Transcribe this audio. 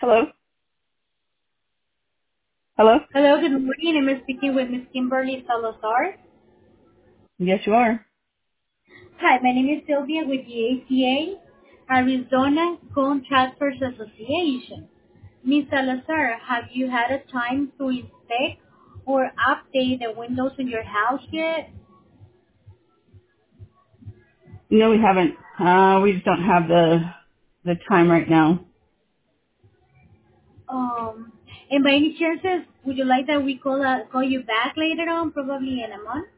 Hello? Hello? Hello, good morning. I'm speaking with Miss Kimberly Salazar. Yes, you are. Hi, my name is Sylvia with the ACA, Arizona Contractors Association. Miss Salazar, have you had a time to inspect or update the windows in your house yet? No, we haven't. We just don't have the time right now. And by any chances, would you like that we call you back later on, probably in a month?